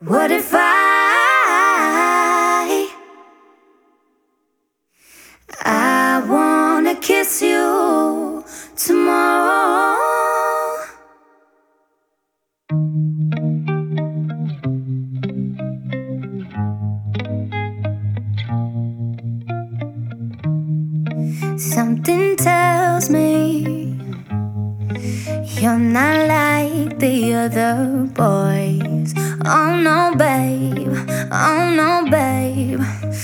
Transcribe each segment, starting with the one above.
What if I wanna kiss you tomorrow? Something tells me you're not like the other boys. Oh no, babe. Oh no, babe.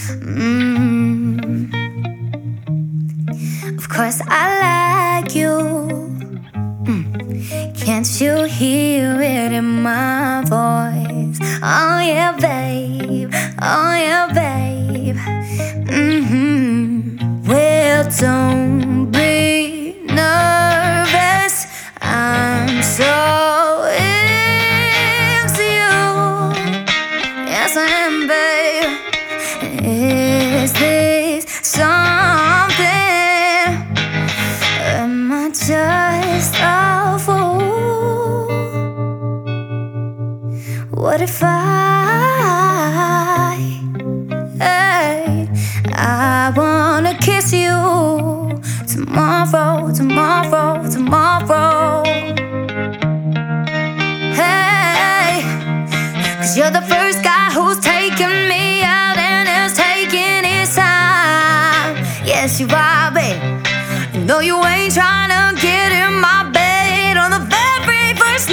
Of course I like you. Can't you hear it in my voice? Oh yeah, babe. Oh yeah, babe. Well, don't be nervous. I'm so into you. Yes, I am, babe. Is this something? Am I just a fool? What if I wanna kiss you tomorrow, tomorrow, tomorrow. Hey, 'cause you're the first guy who's taken me out and is taking his time. Yes, you are, babe. You know you ain't trying to get in my bed on the very first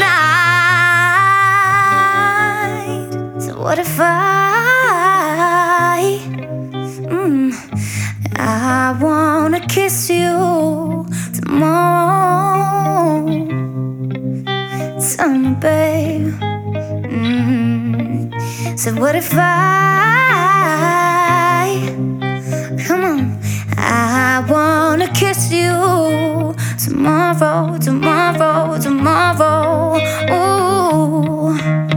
night. So what if I wanna kiss you tomorrow? Tell me, babe. So what if come on, I wanna kiss you tomorrow, tomorrow, tomorrow. Ooh,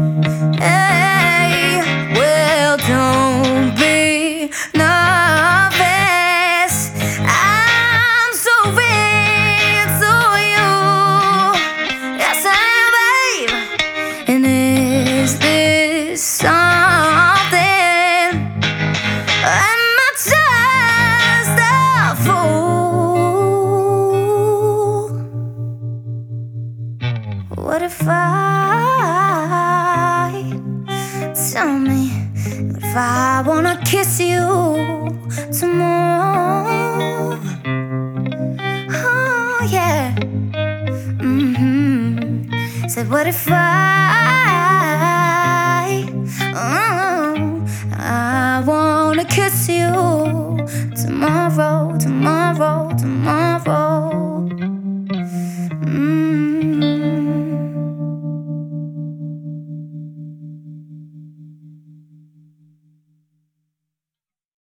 hey, well, don't be nervous. I'm so into you. Yes, I am, babe. And is this something? Am I just a fool? What if tell me, what if I wanna kiss you tomorrow? Oh yeah. Said what if I wanna kiss you tomorrow,